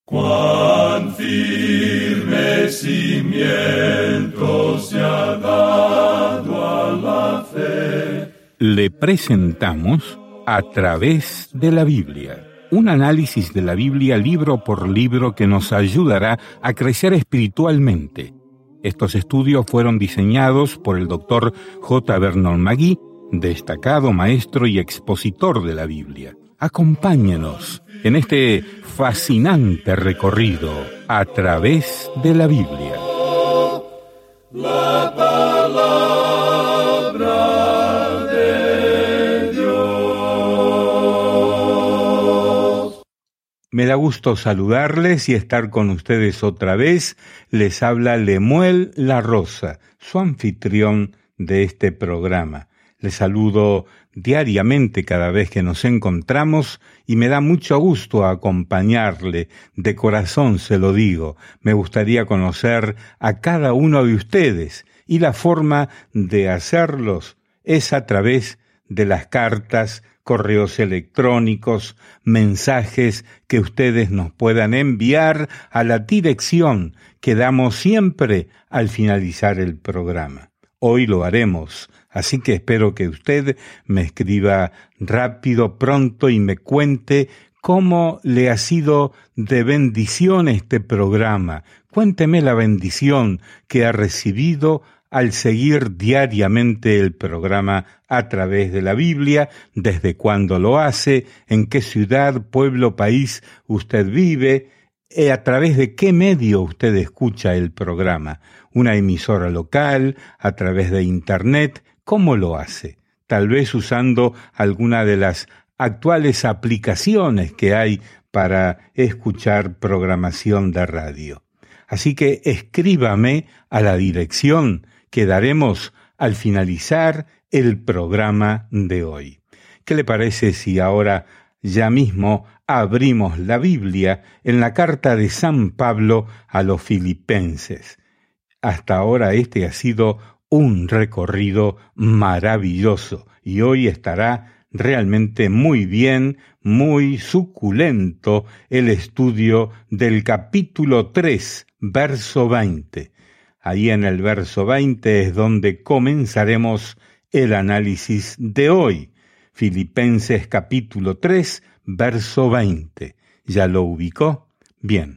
Cuán firme cimiento se ha dado a la fe. Le presentamos A través de la Biblia, un análisis de la Biblia libro por libro que nos ayudará a crecer espiritualmente. Estos estudios fueron diseñados por el Dr. J. Vernon McGee, destacado maestro y expositor de la Biblia. Acompáñenos en este fascinante recorrido a través de la Biblia. La palabra de Dios. Me da gusto saludarles y estar con ustedes otra vez. Les habla Lemuel La Rosa, su anfitrión de este programa. Les saludo diariamente cada vez que nos encontramos y me da mucho gusto acompañarle. De corazón se lo digo. Me gustaría conocer a cada uno de ustedes y la forma de hacerlos es a través de las cartas, correos electrónicos, mensajes que ustedes nos puedan enviar a la dirección que damos siempre al finalizar el programa. Hoy lo haremos, así que espero que usted me escriba rápido, pronto y me cuente cómo le ha sido de bendición este programa. Cuénteme la bendición que ha recibido al seguir diariamente el programa a través de la Biblia, desde cuándo lo hace, en qué ciudad, pueblo, país usted vive, a través de qué medio usted escucha el programa, una emisora local, a través de Internet, ¿cómo lo hace? Tal vez usando alguna de las actuales aplicaciones que hay para escuchar programación de radio. Así que escríbame a la dirección que daremos al finalizar el programa de hoy. ¿Qué le parece si ahora ya mismo abrimos la Biblia en la carta de San Pablo a los Filipenses? Hasta ahora este ha sido un recorrido maravilloso y hoy estará realmente muy bien, muy suculento el estudio del capítulo 3, verso 20. Ahí en el verso 20 es donde comenzaremos el análisis de hoy. Filipenses capítulo 3, verso 20. ¿Ya lo ubicó? Bien.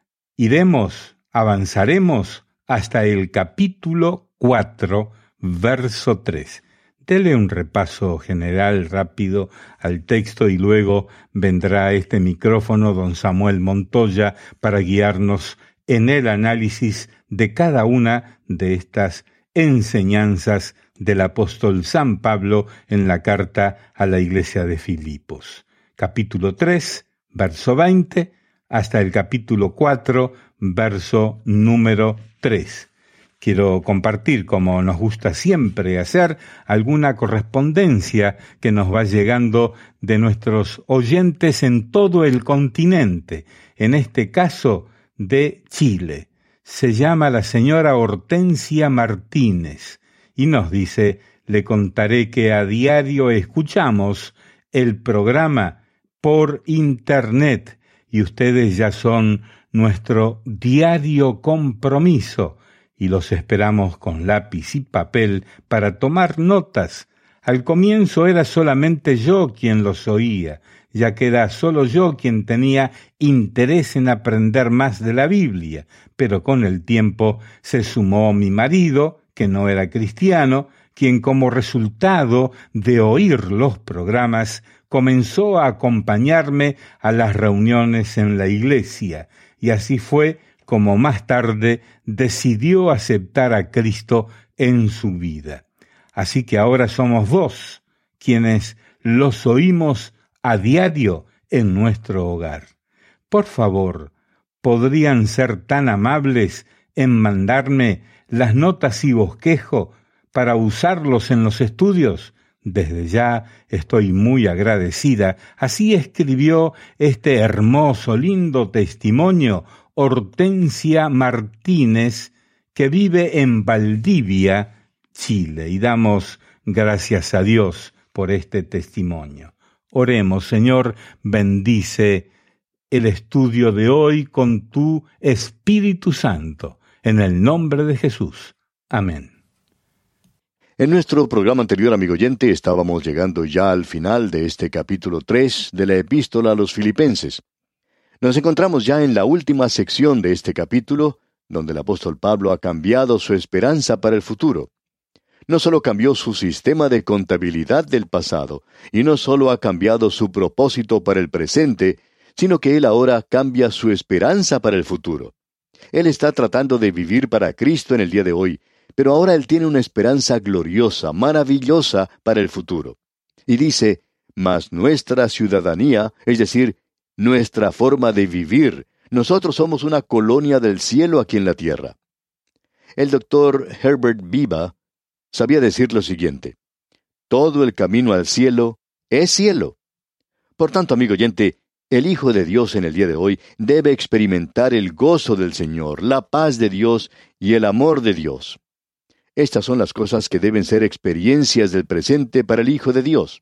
Avanzaremos hasta el capítulo 4, verso 3. Dele un repaso general rápido al texto y luego vendrá este micrófono don Samuel Montoya para guiarnos en el análisis de cada una de estas enseñanzas del apóstol San Pablo en la carta a la iglesia de Filipos. Capítulo 3, verso 20, hasta el capítulo 4, verso número 3. Quiero compartir, como nos gusta siempre hacer, alguna correspondencia que nos va llegando de nuestros oyentes en todo el continente, en este caso de Chile. Se llama la señora Hortensia Martínez y nos dice: le contaré que a diario escuchamos el programa por internet y ustedes ya son nuestro diario compromiso y los esperamos con lápiz y papel para tomar notas. Al comienzo era solamente yo quien los oía, ya que era solo yo quien tenía interés en aprender más de la Biblia, pero con el tiempo se sumó mi marido, que no era cristiano, quien como resultado de oír los programas comenzó a acompañarme a las reuniones en la iglesia, y así fue como más tarde decidió aceptar a Cristo en su vida. Así que ahora somos dos quienes los oímos a diario en nuestro hogar. Por favor, ¿podrían ser tan amables en mandarme las notas y bosquejo para usarlos en los estudios? Desde ya estoy muy agradecida. Así escribió este hermoso, lindo testimonio Hortensia Martínez, que vive en Valdivia, Chile, y damos gracias a Dios por este testimonio. Oremos. Señor, bendice el estudio de hoy con tu Espíritu Santo. En el nombre de Jesús. Amén. En nuestro programa anterior, amigo oyente, estábamos llegando ya al final de este capítulo 3 de la Epístola a los Filipenses. Nos encontramos ya en la última sección de este capítulo, donde el apóstol Pablo ha cambiado su esperanza para el futuro. No solo cambió su sistema de contabilidad del pasado, y no solo ha cambiado su propósito para el presente, sino que él ahora cambia su esperanza para el futuro. Él está tratando de vivir para Cristo en el día de hoy, pero ahora él tiene una esperanza gloriosa, maravillosa para el futuro. Y dice, mas nuestra ciudadanía, es decir, nuestra forma de vivir, nosotros somos una colonia del cielo aquí en la tierra. El doctor Herbert Biba sabía decir lo siguiente: todo el camino al cielo es cielo. Por tanto, amigo oyente, el Hijo de Dios en el día de hoy debe experimentar el gozo del Señor, la paz de Dios y el amor de Dios. Estas son las cosas que deben ser experiencias del presente para el Hijo de Dios.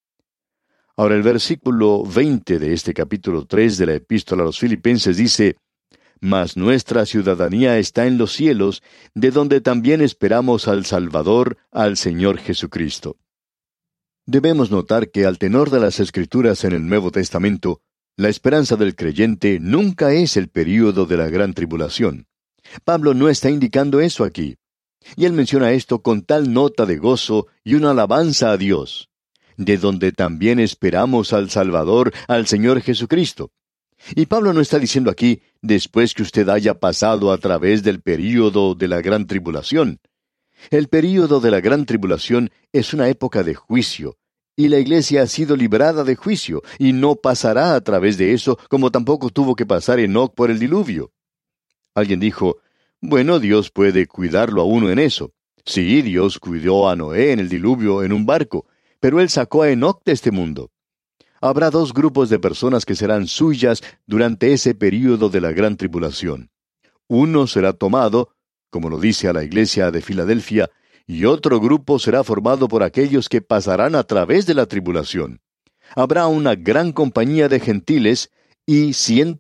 Ahora el versículo 20 de este capítulo 3 de la Epístola a los Filipenses dice, mas nuestra ciudadanía está en los cielos, de donde también esperamos al Salvador, al Señor Jesucristo. Debemos notar que al tenor de las Escrituras en el Nuevo Testamento, la esperanza del creyente nunca es el período de la gran tribulación. Pablo no está indicando eso aquí. Y él menciona esto con tal nota de gozo y una alabanza a Dios, de donde también esperamos al Salvador, al Señor Jesucristo. Y Pablo no está diciendo aquí, después que usted haya pasado a través del período de la gran tribulación. El período de la gran tribulación es una época de juicio, y la iglesia ha sido librada de juicio, y no pasará a través de eso, como tampoco tuvo que pasar Enoc por el diluvio. Alguien dijo, bueno, Dios puede cuidarlo a uno en eso. Sí, Dios cuidó a Noé en el diluvio en un barco, pero Él sacó a Enoc de este mundo. Habrá dos grupos de personas que serán suyas durante ese período de la gran tribulación. Uno será tomado, como lo dice a la iglesia de Filadelfia, y otro grupo será formado por aquellos que pasarán a través de la tribulación. Habrá una gran compañía de gentiles y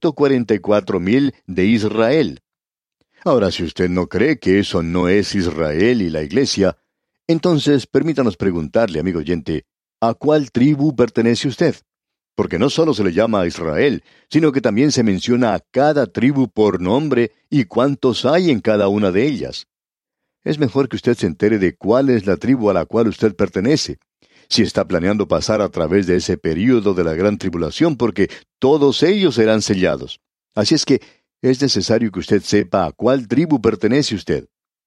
144,000 de Israel. Ahora, si usted no cree que eso no es Israel y la iglesia, entonces permítanos preguntarle, amigo oyente, ¿a cuál tribu pertenece usted? Porque no solo se le llama a Israel, sino que también se menciona a cada tribu por nombre y cuántos hay en cada una de ellas. Es mejor que usted se entere de cuál es la tribu a la cual usted pertenece, si está planeando pasar a través de ese período de la gran tribulación, porque todos ellos serán sellados. Así es que es necesario que usted sepa a cuál tribu pertenece usted.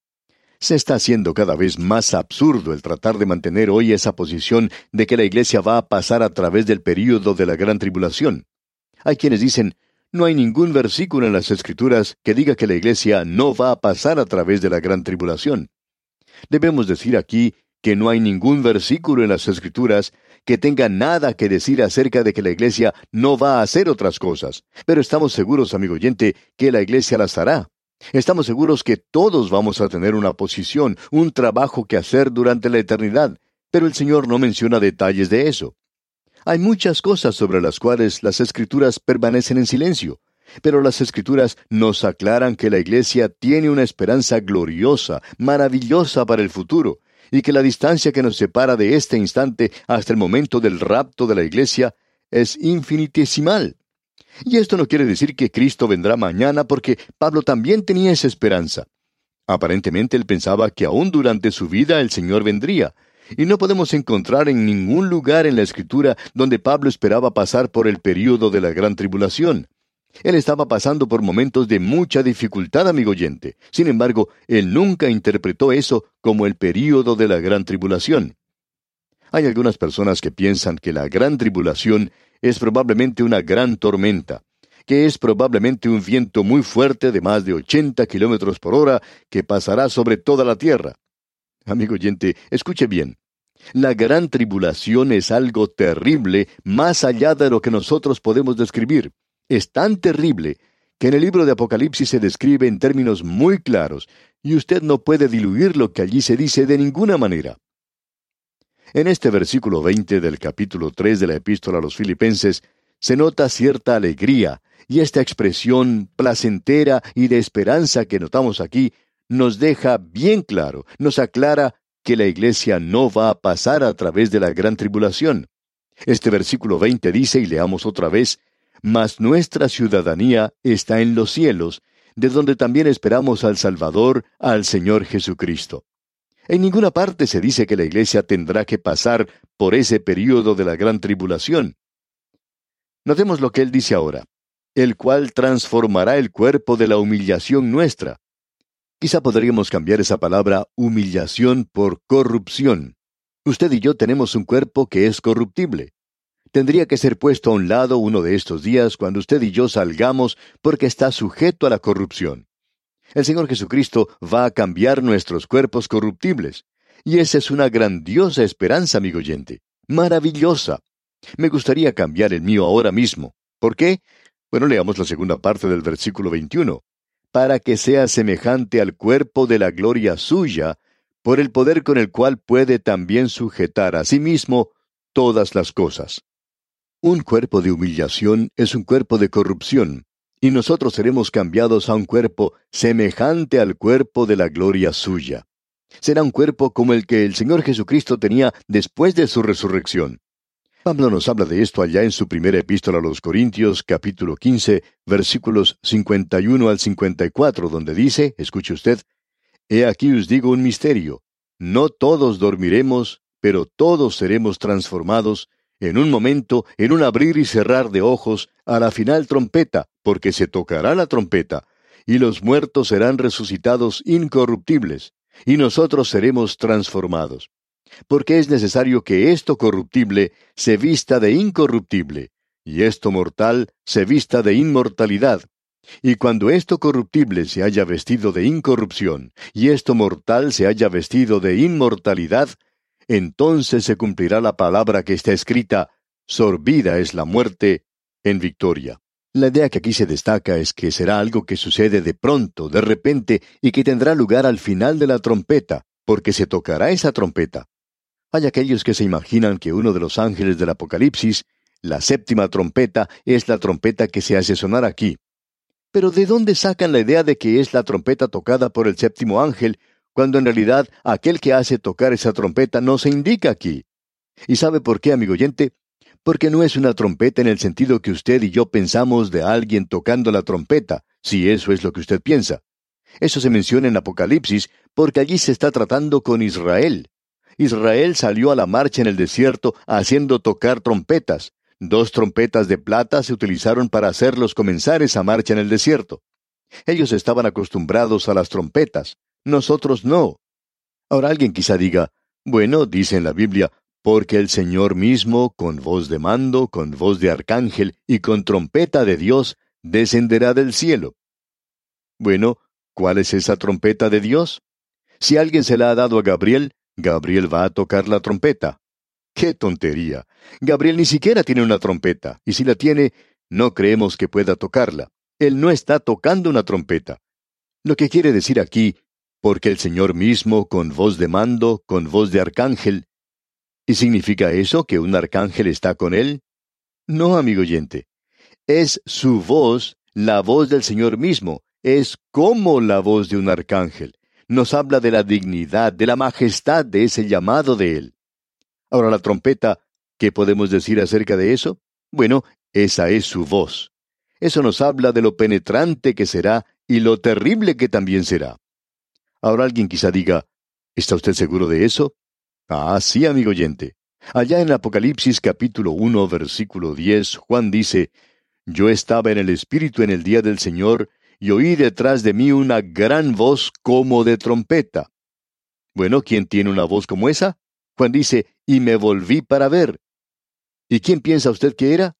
Se está haciendo cada vez más absurdo el tratar de mantener hoy esa posición de que la iglesia va a pasar a través del período de la gran tribulación. Hay quienes dicen, no hay ningún versículo en las Escrituras que diga que la iglesia no va a pasar a través de la gran tribulación. Debemos decir aquí que no hay ningún versículo en las Escrituras que tenga nada que decir acerca de que la iglesia no va a hacer otras cosas. Pero estamos seguros, amigo oyente, que la iglesia las hará. Estamos seguros que todos vamos a tener una posición, un trabajo que hacer durante la eternidad, pero el Señor no menciona detalles de eso. Hay muchas cosas sobre las cuales las Escrituras permanecen en silencio, pero las Escrituras nos aclaran que la iglesia tiene una esperanza gloriosa, maravillosa para el futuro, y que la distancia que nos separa de este instante hasta el momento del rapto de la iglesia es infinitesimal. Y esto no quiere decir que Cristo vendrá mañana, porque Pablo también tenía esa esperanza. Aparentemente él pensaba que aún durante su vida el Señor vendría, y no podemos encontrar en ningún lugar en la Escritura donde Pablo esperaba pasar por el período de la gran tribulación. Él estaba pasando por momentos de mucha dificultad, amigo oyente. Sin embargo, él nunca interpretó eso como el período de la gran tribulación. Hay algunas personas que piensan que la gran tribulación es probablemente una gran tormenta, que es probablemente un viento muy fuerte de más de 80 kilómetros por hora que pasará sobre toda la tierra. Amigo oyente, escuche bien. La gran tribulación es algo terrible más allá de lo que nosotros podemos describir. Es tan terrible que en el libro de Apocalipsis se describe en términos muy claros, y usted no puede diluir lo que allí se dice de ninguna manera. En este versículo 20 del capítulo 3 de la Epístola a los Filipenses, se nota cierta alegría, y esta expresión placentera y de esperanza que notamos aquí nos deja bien claro, nos aclara que la iglesia no va a pasar a través de la gran tribulación. Este versículo 20 dice, y leamos otra vez, mas nuestra ciudadanía está en los cielos, de donde también esperamos al Salvador, al Señor Jesucristo. En ninguna parte se dice que la iglesia tendrá que pasar por ese período de la gran tribulación. Notemos lo que él dice ahora, el cual transformará el cuerpo de la humillación nuestra. Quizá podríamos cambiar esa palabra humillación por corrupción. Usted y yo tenemos un cuerpo que es corruptible. Tendría que ser puesto a un lado uno de estos días cuando usted y yo salgamos porque está sujeto a la corrupción. El Señor Jesucristo va a cambiar nuestros cuerpos corruptibles. Y esa es una grandiosa esperanza, amigo oyente. Maravillosa. Me gustaría cambiar el mío ahora mismo. ¿Por qué? Bueno, leamos la segunda parte del versículo 21. Para que sea semejante al cuerpo de la gloria suya, por el poder con el cual puede también sujetar a sí mismo todas las cosas. Un cuerpo de humillación es un cuerpo de corrupción, y nosotros seremos cambiados a un cuerpo semejante al cuerpo de la gloria suya. Será un cuerpo como el que el Señor Jesucristo tenía después de su resurrección. Pablo nos habla de esto allá en su primera epístola a los Corintios, capítulo 15, versículos 51 al 54, donde dice, escuche usted, «He aquí os digo un misterio. No todos dormiremos, pero todos seremos transformados, en un momento, en un abrir y cerrar de ojos, a la final trompeta, porque se tocará la trompeta, y los muertos serán resucitados incorruptibles, y nosotros seremos transformados. Porque es necesario que esto corruptible se vista de incorruptible, y esto mortal se vista de inmortalidad. Y cuando esto corruptible se haya vestido de incorrupción, y esto mortal se haya vestido de inmortalidad, entonces se cumplirá la palabra que está escrita, sorbida es la muerte en victoria». La idea que aquí se destaca es que será algo que sucede de pronto, de repente, y que tendrá lugar al final de la trompeta, porque se tocará esa trompeta. Hay aquellos que se imaginan que uno de los ángeles del Apocalipsis, la séptima trompeta, es la trompeta que se hace sonar aquí. Pero ¿de dónde sacan la idea de que es la trompeta tocada por el séptimo ángel, cuando en realidad aquel que hace tocar esa trompeta no se indica aquí? ¿Y sabe por qué, amigo oyente? Porque no es una trompeta en el sentido que usted y yo pensamos de alguien tocando la trompeta, si eso es lo que usted piensa. Eso se menciona en Apocalipsis porque allí se está tratando con Israel. Israel salió a la marcha en el desierto haciendo tocar trompetas. 2 trompetas de plata se utilizaron para hacerlos comenzar esa marcha en el desierto. Ellos estaban acostumbrados a las trompetas. Nosotros no. Ahora alguien quizá diga, bueno, dice en la Biblia, porque el Señor mismo, con voz de mando, con voz de arcángel y con trompeta de Dios, descenderá del cielo. Bueno, ¿cuál es esa trompeta de Dios? Si alguien se la ha dado a Gabriel, Gabriel va a tocar la trompeta. ¡Qué tontería! Gabriel ni siquiera tiene una trompeta, y si la tiene, no creemos que pueda tocarla. Él no está tocando una trompeta. Lo que quiere decir aquí, porque el Señor mismo, con voz de mando, con voz de arcángel. ¿Y significa eso que un arcángel está con él? No, amigo oyente. Es su voz, la voz del Señor mismo. Es como la voz de un arcángel. Nos habla de la dignidad, de la majestad de ese llamado de él. Ahora la trompeta, ¿qué podemos decir acerca de eso? Bueno, esa es su voz. Eso nos habla de lo penetrante que será y lo terrible que también será. Ahora alguien quizá diga, ¿está usted seguro de eso? Ah, sí, amigo oyente. Allá en Apocalipsis capítulo 1, versículo 10, Juan dice, «Yo estaba en el Espíritu en el día del Señor, y oí detrás de mí una gran voz como de trompeta». Bueno, ¿quién tiene una voz como esa? Juan dice, «Y me volví para ver». ¿Y quién piensa usted que era?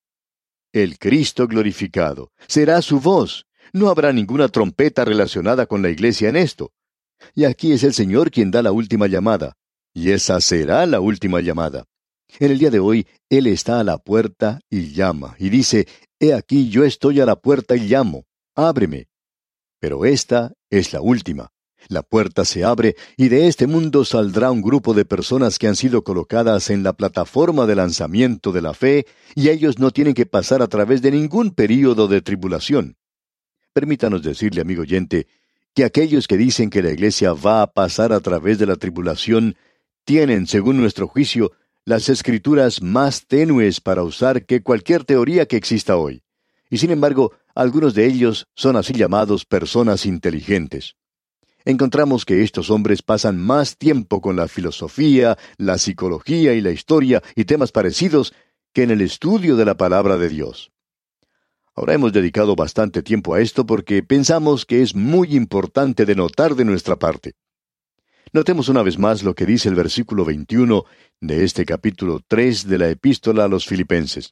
El Cristo glorificado. Será su voz. No habrá ninguna trompeta relacionada con la iglesia en esto. Y aquí es el Señor quien da la última llamada. Y esa será la última llamada. En el día de hoy, Él está a la puerta y llama, y dice, «He aquí yo estoy a la puerta y llamo, ábreme». Pero esta es la última. La puerta se abre y de este mundo saldrá un grupo de personas que han sido colocadas en la plataforma de lanzamiento de la fe, y ellos no tienen que pasar a través de ningún período de tribulación. Permítanos decirle, amigo oyente, que aquellos que dicen que la iglesia va a pasar a través de la tribulación tienen, según nuestro juicio, las escrituras más tenues para usar que cualquier teoría que exista hoy. Y sin embargo, algunos de ellos son así llamados personas inteligentes. Encontramos que estos hombres pasan más tiempo con la filosofía, la psicología y la historia y temas parecidos que en el estudio de la palabra de Dios. Ahora hemos dedicado bastante tiempo a esto porque pensamos que es muy importante de notar de nuestra parte. Notemos una vez más lo que dice el versículo 21 de este capítulo 3 de la epístola a los Filipenses.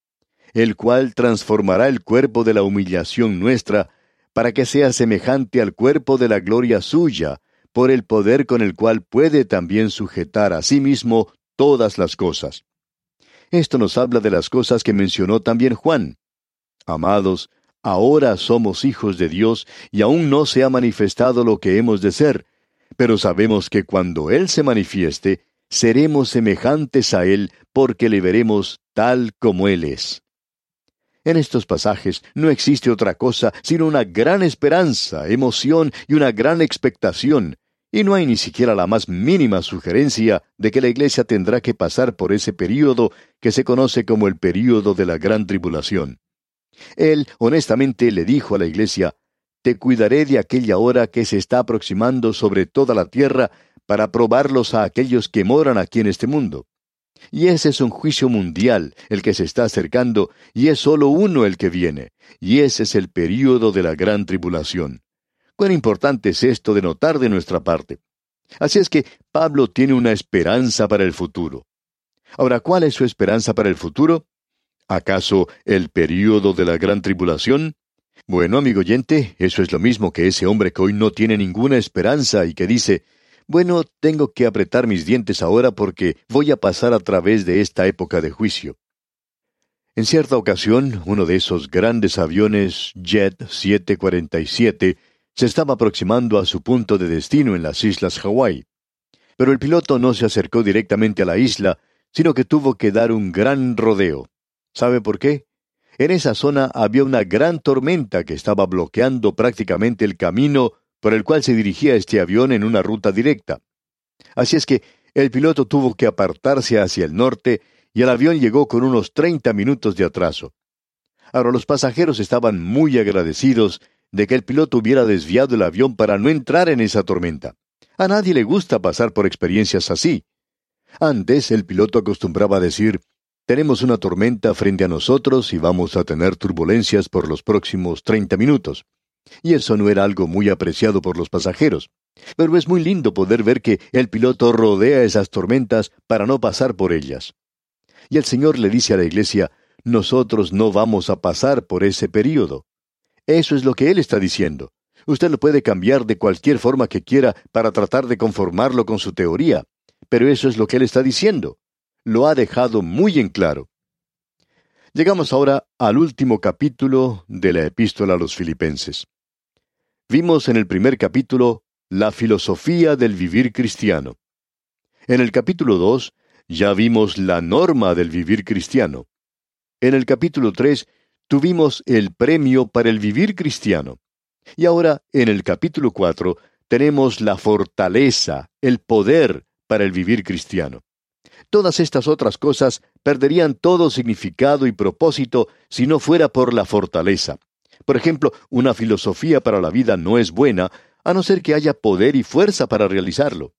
El cual transformará el cuerpo de la humillación nuestra, para que sea semejante al cuerpo de la gloria suya, por el poder con el cual puede también sujetar a sí mismo todas las cosas. Esto nos habla de las cosas que mencionó también Juan. Amados, ahora somos hijos de Dios, y aún no se ha manifestado lo que hemos de ser, pero sabemos que cuando Él se manifieste, seremos semejantes a Él, porque le veremos tal como Él es. En estos pasajes no existe otra cosa sino una gran esperanza, emoción y una gran expectación, y no hay ni siquiera la más mínima sugerencia de que la iglesia tendrá que pasar por ese período que se conoce como el período de la gran tribulación. Él, honestamente, le dijo a la iglesia: «Te cuidaré de aquella hora que se está aproximando sobre toda la tierra para probarlos a aquellos que moran aquí en este mundo». Y ese es un juicio mundial, el que se está acercando, y es solo uno el que viene, y ese es el período de la gran tribulación. Cuán importante es esto de notar de nuestra parte. Así es que Pablo tiene una esperanza para el futuro. Ahora, ¿cuál es su esperanza para el futuro? ¿Acaso el período de la gran tribulación? Bueno, amigo oyente, eso es lo mismo que ese hombre que hoy no tiene ninguna esperanza y que dice: «Bueno, tengo que apretar mis dientes ahora porque voy a pasar a través de esta época de juicio». En cierta ocasión, uno de esos grandes aviones Jet 747 se estaba aproximando a su punto de destino en las islas Hawái. Pero el piloto no se acercó directamente a la isla, sino que tuvo que dar un gran rodeo. ¿Sabe por qué? En esa zona había una gran tormenta que estaba bloqueando prácticamente el camino por el cual se dirigía este avión en una ruta directa. Así es que el piloto tuvo que apartarse hacia el norte y el avión llegó con unos 30 minutos de atraso. Ahora, los pasajeros estaban muy agradecidos de que el piloto hubiera desviado el avión para no entrar en esa tormenta. A nadie le gusta pasar por experiencias así. Antes, el piloto acostumbraba a decir: «Tenemos una tormenta frente a nosotros y vamos a tener turbulencias por los próximos 30 minutos». Y eso no era algo muy apreciado por los pasajeros. Pero es muy lindo poder ver que el piloto rodea esas tormentas para no pasar por ellas. Y el Señor le dice a la iglesia: «Nosotros no vamos a pasar por ese período». Eso es lo que Él está diciendo. Usted lo puede cambiar de cualquier forma que quiera para tratar de conformarlo con su teoría, pero eso es lo que Él está diciendo. Lo ha dejado muy en claro. Llegamos ahora al último capítulo de la epístola a los Filipenses. Vimos en el primer capítulo la filosofía del vivir cristiano. En el capítulo 2 ya vimos la norma del vivir cristiano. En el capítulo 3 tuvimos el premio para el vivir cristiano. Y ahora, en el capítulo 4, tenemos la fortaleza, el poder para el vivir cristiano. Todas estas otras cosas perderían todo significado y propósito si no fuera por la fortaleza. Por ejemplo, una filosofía para la vida no es buena, a no ser que haya poder y fuerza para realizarlo.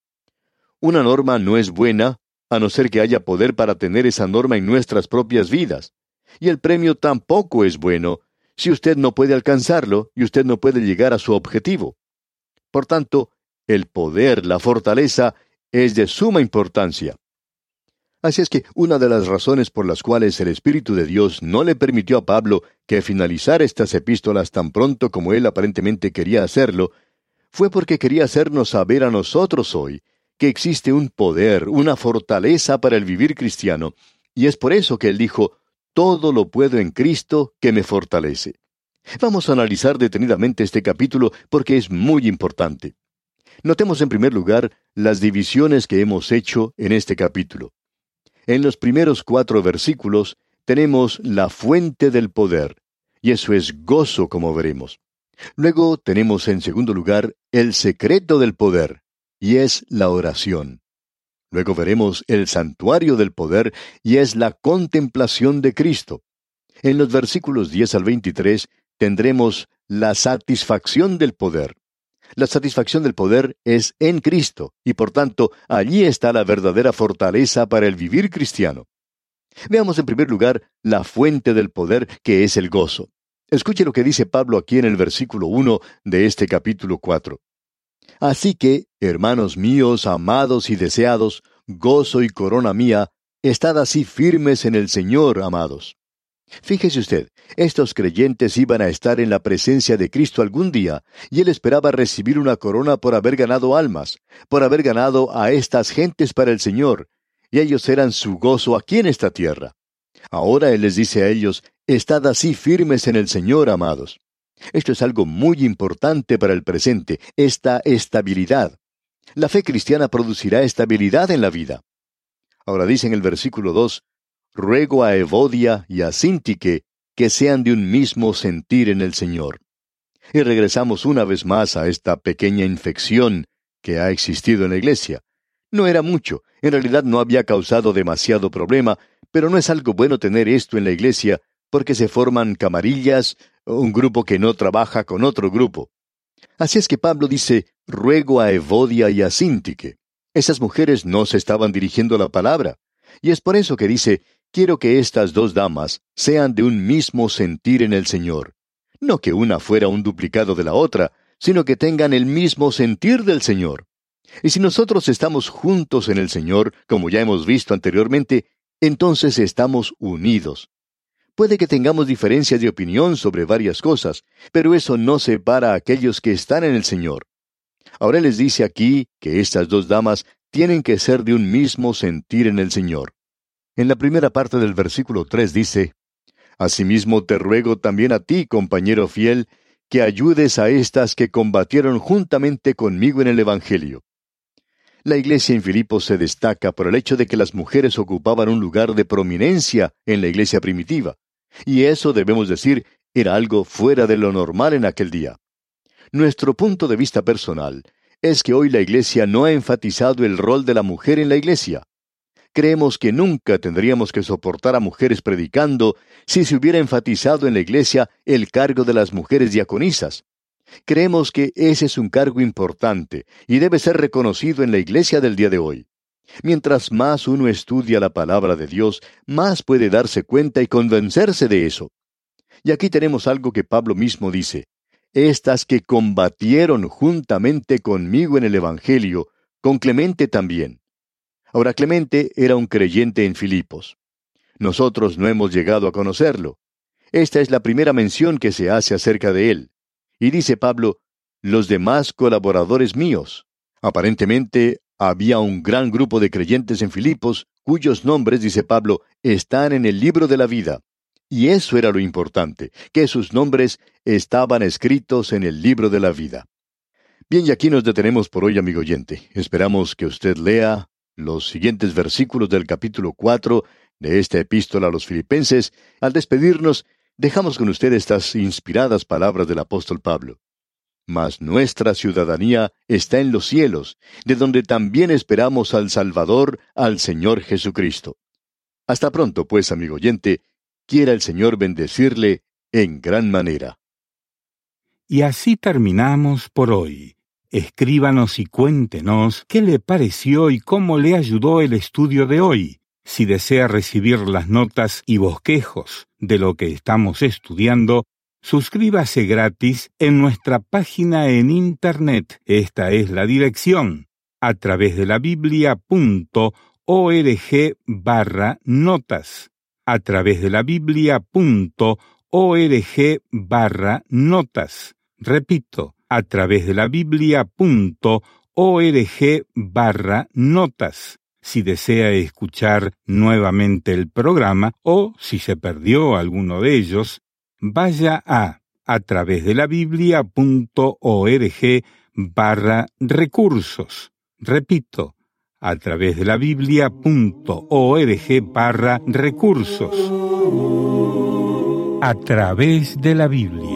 Una norma no es buena, a no ser que haya poder para tener esa norma en nuestras propias vidas. Y el premio tampoco es bueno, si usted no puede alcanzarlo y usted no puede llegar a su objetivo. Por tanto, el poder, la fortaleza, es de suma importancia. Así es que una de las razones por las cuales el Espíritu de Dios no le permitió a Pablo que finalizara estas epístolas tan pronto como él aparentemente quería hacerlo, fue porque quería hacernos saber a nosotros hoy que existe un poder, una fortaleza para el vivir cristiano, y es por eso que él dijo: «Todo lo puedo en Cristo que me fortalece». Vamos a analizar detenidamente este capítulo porque es muy importante. Notemos en primer lugar las divisiones que hemos hecho en este capítulo. En los primeros 4 versículos tenemos la fuente del poder, y eso es gozo, como veremos. Luego tenemos en segundo lugar el secreto del poder, y es la oración. Luego veremos el santuario del poder, y es la contemplación de Cristo. En los versículos 10 al 23 tendremos la satisfacción del poder. La satisfacción del poder es en Cristo, y por tanto, allí está la verdadera fortaleza para el vivir cristiano. Veamos en primer lugar la fuente del poder, que es el gozo. Escuche lo que dice Pablo aquí en el versículo 1 de este capítulo 4. Así que, hermanos míos, amados y deseados, gozo y corona mía, estad así firmes en el Señor, amados. Fíjese usted, estos creyentes iban a estar en la presencia de Cristo algún día, y él esperaba recibir una corona por haber ganado almas, por haber ganado a estas gentes para el Señor, y ellos eran su gozo aquí en esta tierra. Ahora él les dice a ellos, estad así firmes en el Señor, amados. Esto es algo muy importante para el presente, esta estabilidad. La fe cristiana producirá estabilidad en la vida. Ahora dice en el versículo 2, ruego a Evodia y a Síntique que sean de un mismo sentir en el Señor. Y regresamos una vez más a esta pequeña infección que ha existido en la iglesia. No era mucho, en realidad no había causado demasiado problema, pero no es algo bueno tener esto en la iglesia porque se forman camarillas, un grupo que no trabaja con otro grupo. Así es que Pablo dice, ruego a Evodia y a Síntique. Esas mujeres no se estaban dirigiendo la palabra, y es por eso que dice, quiero que estas 2 damas sean de un mismo sentir en el Señor. No que una fuera un duplicado de la otra, sino que tengan el mismo sentir del Señor. Y si nosotros estamos juntos en el Señor, como ya hemos visto anteriormente, entonces estamos unidos. Puede que tengamos diferencias de opinión sobre varias cosas, pero eso no separa a aquellos que están en el Señor. Ahora les dice aquí que estas 2 damas tienen que ser de un mismo sentir en el Señor. En la primera parte del versículo 3 dice, asimismo te ruego también a ti, compañero fiel, que ayudes a estas que combatieron juntamente conmigo en el Evangelio. La iglesia en Filipos se destaca por el hecho de que las mujeres ocupaban un lugar de prominencia en la iglesia primitiva. Y eso, debemos decir, era algo fuera de lo normal en aquel día. Nuestro punto de vista personal es que hoy la iglesia no ha enfatizado el rol de la mujer en la iglesia. Creemos que nunca tendríamos que soportar a mujeres predicando si se hubiera enfatizado en la iglesia el cargo de las mujeres diaconisas. Creemos que ese es un cargo importante y debe ser reconocido en la iglesia del día de hoy. Mientras más uno estudia la palabra de Dios, más puede darse cuenta y convencerse de eso. Y aquí tenemos algo que Pablo mismo dice, estas que combatieron juntamente conmigo en el Evangelio, con Clemente también. Ahora, Clemente era un creyente en Filipos. Nosotros no hemos llegado a conocerlo. Esta es la primera mención que se hace acerca de él. Y dice Pablo, los demás colaboradores míos. Aparentemente, había un gran grupo de creyentes en Filipos, cuyos nombres, dice Pablo, están en el libro de la vida. Y eso era lo importante, que sus nombres estaban escritos en el libro de la vida. Bien, y aquí nos detenemos por hoy, amigo oyente. Esperamos que usted lea los siguientes versículos del capítulo 4 de esta epístola a los Filipenses. Al despedirnos, dejamos con usted estas inspiradas palabras del apóstol Pablo. Mas nuestra ciudadanía está en los cielos, de donde también esperamos al Salvador, al Señor Jesucristo. Hasta pronto, pues, amigo oyente, quiera el Señor bendecirle en gran manera. Y así terminamos por hoy. Escríbanos y cuéntenos qué le pareció y cómo le ayudó el estudio de hoy. Si desea recibir las notas y bosquejos de lo que estamos estudiando, suscríbase gratis en nuestra página en Internet. Esta es la dirección, atravesdelabiblia.org/notas. atravesdelabiblia.org/notas. Repito, atravesdelabiblia.org/notas. Si desea escuchar nuevamente el programa o si se perdió alguno de ellos, vaya a a través de la Biblia.org/recursos. Repito, a través de la Biblia.org/recursos. A través de la Biblia.